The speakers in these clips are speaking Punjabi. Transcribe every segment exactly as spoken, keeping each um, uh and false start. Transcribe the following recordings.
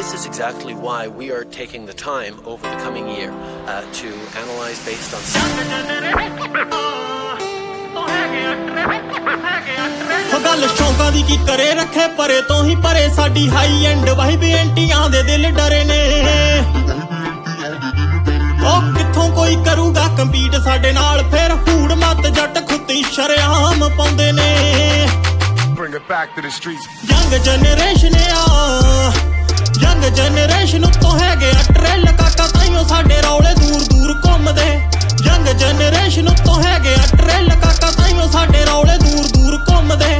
this is exactly why we are taking the time over the coming year uh, to analyze based on ਗੱਲ ਸ਼ੌਂਕਾਂ ਦੀ ਕੀ ਕਰੇ ਰੱਖੇ ਪਰੇ ਤੋਂ ਹੀ ਪਰੇ ਸਾਡੀ ਹਾਈ ਐਂਡ ਵਾਈ ਬੇਨਤੀਆਂ ਦੇ ਦਿਲ ਡਰੇ ਨੇ ਉਹ ਕਿੱਥੋਂ ਕੋਈ ਕਰੂਗਾ ਕੰਪੀਟ ਸਾਡੇ ਨਾਲ ਫਿਰ ਹੂੜ ਮੱਤ ਜੱਟ ਖੁੱਤੀ ਸ਼ਰਿਆਮ ਪਾਉਂਦੇ ਨੇ Bring it back to the streets. Young generation ਆ Young generation ਉੱਤੋਂ ਹੈਗੇ ਆ ਟਰੈਲ ਕਾਕਾ ਤਾਈਓ ਸਾਡੇ ਰੌਲੇ ਦੂਰ ਦੂਰ ਘੁੰਮਦੇ Young generation ਉੱਤੋਂ ਹੈਗੇ ਆ ਟਰੈਲ ਕਾਕਾ ਤਾਈਓ ਸਾਡੇ ਰੌਲੇ ਦੂਰ ਦੂਰ ਘੁੰਮਦੇ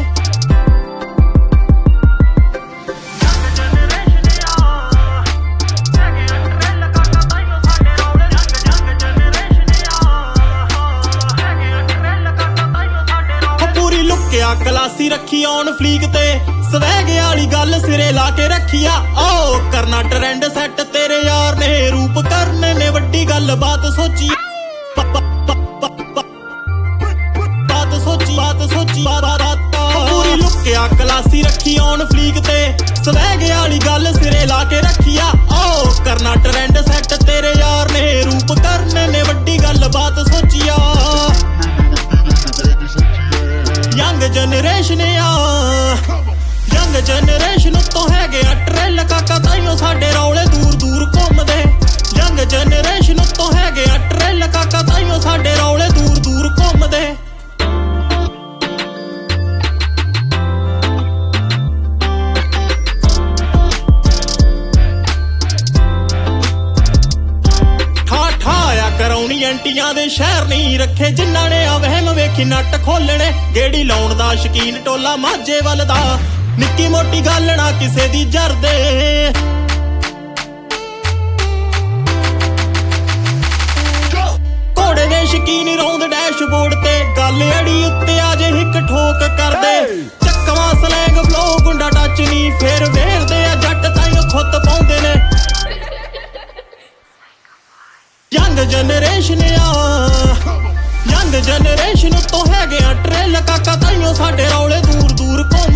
ਕਲਾਸੀ ਰੱਖੀ ਔਨ ਫਲੀਕ ਤੇ ਸਵੈਗ ਵਾਲੀ ਗੱਲ ਸਿਰੇ ਲਾ ਕੇ ਰੱਖੀ ਆ ਓ ਕਰਨਾ ਟ੍ਰੈਂਡ ਸੈੱਟ ਤੇਰੇ ਯਾਰ ਨੇ ਰੂਪ ਕਰਨੇ ਨੇ ਵੱਡੀ ਗੱਲ ਬਾਤ ਸੋਚੀ ਬਾਤ ਸੋਚੀ ਬਾਤ ਸੋਚੀ ਬਾਤ ਪੂਰੀ ਲੁੱਕਿਆ ਕਲਾਸੀ ਰੱਖੀ ਔਨ ਫਲੀਕ ਤੇ ਸਵੈਗ ਵਾਲੀ ਗੱਲ ਸਿਰੇ ਲਾ ਕੇ ਰੱਖੀ ਆ ਓ ਕਰਨਾ ਟ੍ਰੈਂਡ ਸੈੱਟ ਤੇਰੇ ਯਾਰ ਨੇ ਰੂਪ ਕਰਨੇ ਨੇ ਵੱਡੀ ਗੱਲ ਬਾਤ ਸੋਚੀ ਆ Young generation ਆ Young generation ਉੱਤੋਂ ਹੈਗੇ ਆ ਟਰੈਲ ਕਾਕਾ ਤਾਈਓ ਸਾਡੇ ਰੌਲੇ ਦੂਰ ਦੂਰ ਘੁੰਮਦੇ Young generation ਉੱਤੋਂ ਹੈਗੇ ਆ ਟਰੈਲ ਕਾਕਾ ਤਾਈਓ ਸਾਡੇ ਰੌਲੇ ਦੂਰ ਦੂਰ ਘੁੰਮਦੇ ਕਰਾਉਣੀ ਐਂਟੀਆਂ ਦੇ ਸ਼ਹਿਰ ਨਹੀਂ ਰੱਖੇ ਜਿਨ੍ਹਾਂ ਨੇ ਆ ਵਹਿਮ ਵੇਖੀ ਨੱਟ ਖੋਲਣੇ ਗੇੜੀ ਲਾਉਣ ਦਾ ਸ਼ਕੀਨ ਟੋਲਾ ਮਾਝੇ ਵੱਲ ਦਾ ਨਿੱਕੀ ਮੋਟੀ ਗੱਲ ਨਾ ਕਿਸੇ ਦੀ ਜਰਦੇ ਘੋੜੇ ਦੇ ਸ਼ਕੀਨ ਰੌਂਦ ਡੈਸ਼ਬੋਰਡ ਤੇ ਗੱਲ ਅੜੀ ਉੱਤੇ ਆ ਜੇ ਹਿੱਕ ਠੋਕ ਕਰਦੇ ਚੱਕਵਾ ਸਲੈਂਗ ਫਲੋ ਗੁੰਡਾ ਟੱਚ ਨਹੀਂ ਫੇਰ ਵੇਰਦੇ ਆ ਜੱਟ ਤਾਈਓ ਖੁੱਤ ਪਾਉਂਦੇ ਨੇ Young generation ਆ Young generation ਉੱਤੋਂ ਹੈਗੇ ਆ ਟਰੈਲ ਕਾਕਾ ਤਾਈਓ ਸਾਡੇ ਰੌਲੇ ਦੂਰ ਦੂਰ ਘੁੰਮ